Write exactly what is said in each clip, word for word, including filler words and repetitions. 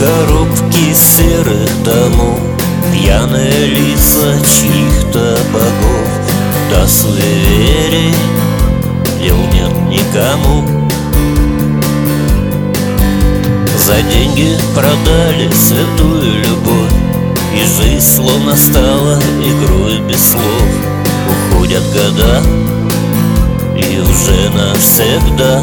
коробки серых домов, пьяные лица чьих-то богов. Да суеверий дел нет никому. За деньги продали святую любовь, и жизнь словно стала игрой без слов. Уходят года, и уже навсегда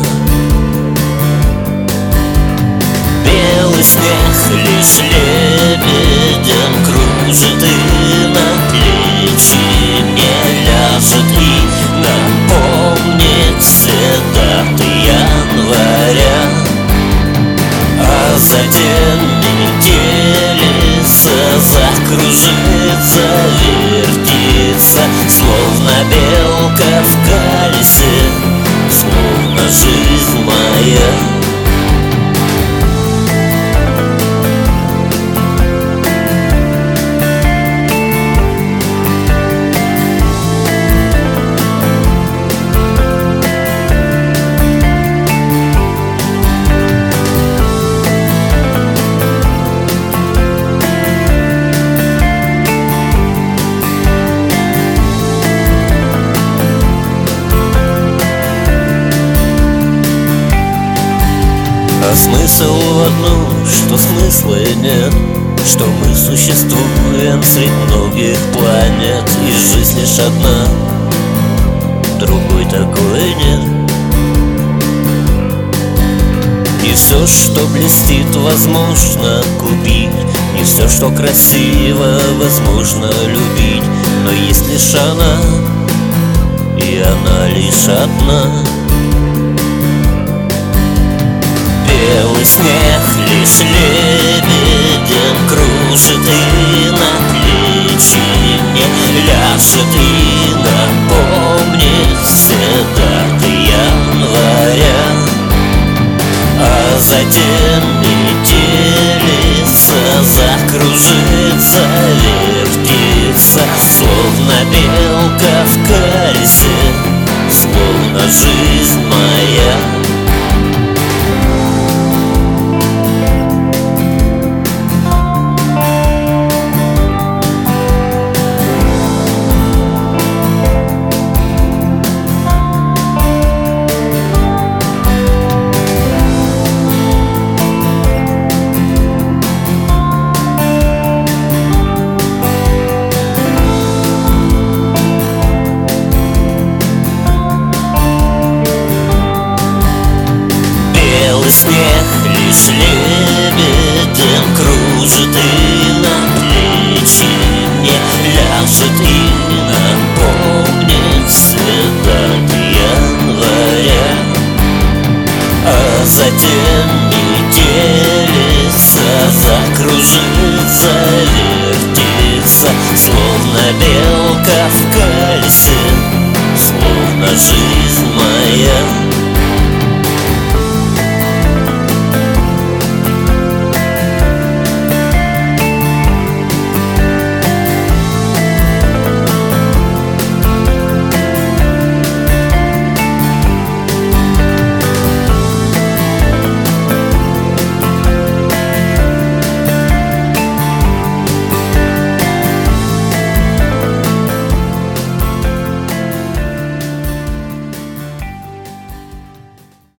белый снег лишь лебедем кружит и на плечи мне ляжет, и напомнит все даты января. А затем метелица закружится, вертится, словно белка в колесе, словно жизнь моя. А смысл в одном, что смысла и нет, что мы существуем среди многих планет, и жизнь лишь одна, другой такой нет. Не все, что блестит, возможно купить, не все, что красиво, возможно любить, но есть лишь она, и она лишь одна. Белый снег лишь лебедем кружит и на плечи мне ляжет, и напомнит все даты января. А затем метелица закружится, вертится, словно белка в колесе, словно жизнь